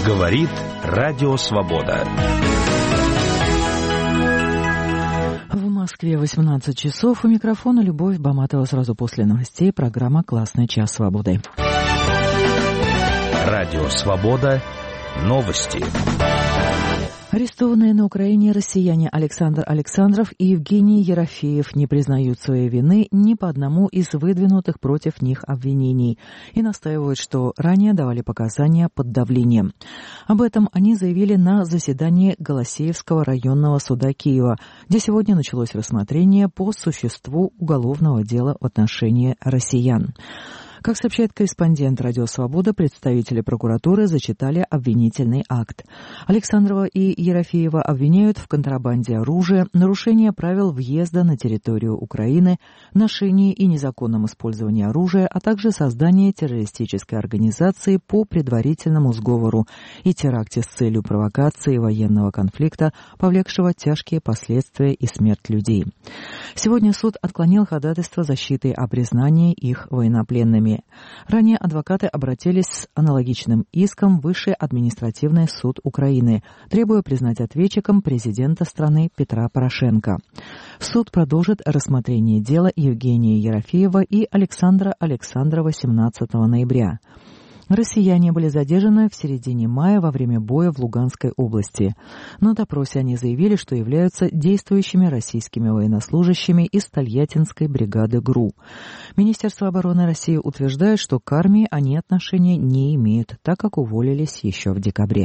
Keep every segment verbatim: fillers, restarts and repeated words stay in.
Говорит Радио Свобода. В Москве восемнадцать часов. У микрофона Любовь Баматова. Сразу после новостей программа «Классный час свободы». Радио Свобода. Новости. Арестованные на Украине россияне Александр Александров и Евгений Ерофеев не признают своей вины ни по одному из выдвинутых против них обвинений и настаивают, что ранее давали показания под давлением. Об этом они заявили на заседании Голосеевского районного суда Киева, где сегодня началось рассмотрение по существу уголовного дела в отношении россиян. Как сообщает корреспондент «Радио Свобода», представители прокуратуры зачитали обвинительный акт. Александрова и Ерофеева обвиняют в контрабанде оружия, нарушении правил въезда на территорию Украины, ношении и незаконном использовании оружия, а также создании террористической организации по предварительному сговору и теракте с целью провокации военного конфликта, повлекшего тяжкие последствия и смерть людей. Сегодня суд отклонил ходатайство защиты о признании их военнопленными. Ранее адвокаты обратились с аналогичным иском в Высший административный суд Украины, требуя признать ответчиком президента страны Петра Порошенко. Суд продолжит рассмотрение дела Евгения Ерофеева и Александра Александрова семнадцатого ноября. Россияне были задержаны в середине мая во время боя в Луганской области. На допросе они заявили, что являются действующими российскими военнослужащими из Тольяттинской бригады ГРУ. Министерство обороны России утверждает, что к армии они отношения не имеют, так как уволились еще в декабре.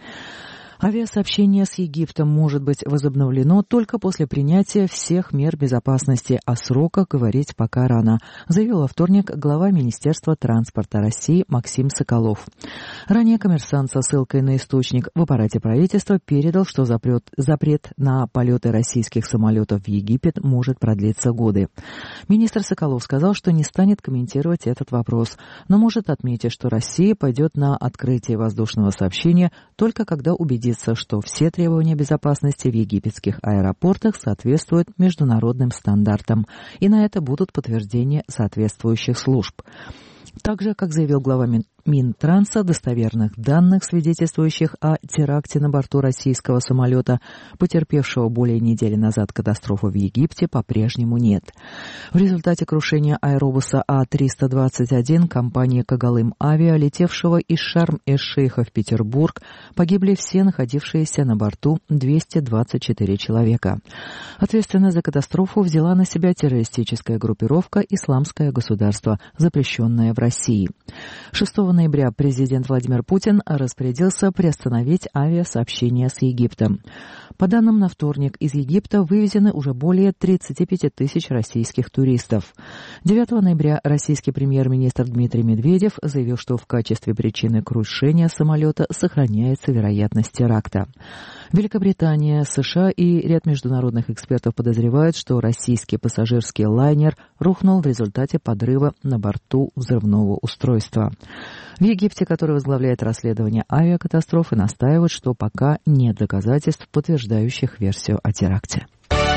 Авиасообщение с Египтом может быть возобновлено только после принятия всех мер безопасности, о сроках говорить пока рано, заявил во вторник глава Министерства транспорта России Максим Соколов. Ранее «Коммерсант» со ссылкой на источник в аппарате правительства передал, что запрет, запрет на полеты российских самолетов в Египет может продлиться годы. Министр Соколов сказал, что не станет комментировать этот вопрос, но может отметить, что Россия пойдет на открытие воздушного сообщения только когда убедится, что все требования безопасности в египетских аэропортах соответствуют международным стандартам, и на это будут подтверждения соответствующих служб. Также, как заявил глава Минтранса, достоверных данных, свидетельствующих о теракте на борту российского самолета, потерпевшего более недели назад катастрофу в Египте, по-прежнему нет. В результате крушения аэробуса А триста двадцать один компании «Когалым Авиа», летевшего из Шарм-эш-Шейха в Петербург, погибли все находившиеся на борту двести двадцать четыре человека. Ответственность за катастрофу взяла на себя террористическая группировка «Исламское государство», запрещенное в России. шестого ноября президент Владимир Путин распорядился приостановить авиасообщение с Египтом. По данным на вторник, из Египта вывезены уже более тридцать пять тысяч российских туристов. девятого ноября российский премьер-министр Дмитрий Медведев заявил, что в качестве причины крушения самолета сохраняется вероятность теракта. Великобритания, США и ряд международных экспертов подозревают, что российский пассажирский лайнер рухнул в результате подрыва на борту взрывного устройства. В Египте, который возглавляет расследование авиакатастрофы, настаивают, что пока нет доказательств, подтверждающих версию о теракте.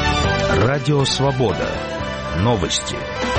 Радио Свобода. Новости.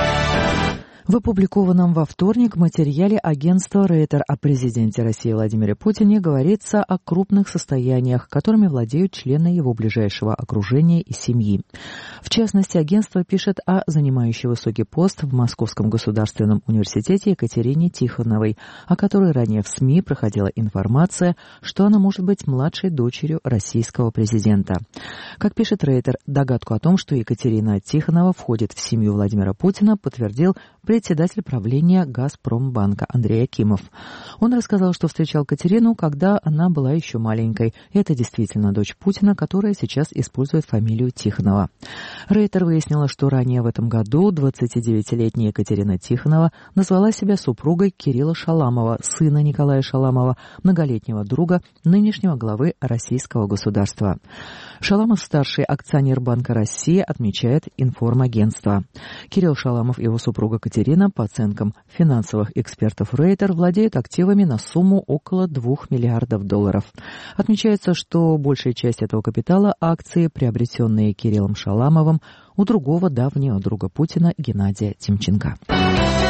В опубликованном во вторник материале агентства Рейтер о президенте России Владимире Путине говорится о крупных состояниях, которыми владеют члены его ближайшего окружения и семьи. В частности, агентство пишет о занимающей высокий пост в Московском государственном университете Екатерине Тихоновой, о которой ранее в СМИ проходила информация, что она может быть младшей дочерью российского президента. Как пишет Рейтер, догадку о том, что Екатерина Тихонова входит в семью Владимира Путина, подтвердил председатель правления «Газпромбанка» Андрей Акимов. Он рассказал, что встречал Катерину, когда она была еще маленькой. Это действительно дочь Путина, которая сейчас использует фамилию Тихонова. Рейтер выяснила, что ранее в этом году двадцатидевятилетняя Екатерина Тихонова назвала себя супругой Кирилла Шаламова, сына Николая Шаламова, многолетнего друга нынешнего главы российского государства. Шаламов-старший, акционер Банка России, отмечает информагентство. Кирилл Шаламов и его супруга Катерина, по оценкам финансовых экспертов Рейтер, владеют активами на сумму около двух миллиардов долларов. Отмечается, что большая часть этого капитала – акции, приобретенные Кириллом Шаламовым у другого давнего друга Путина Геннадия Тимченко.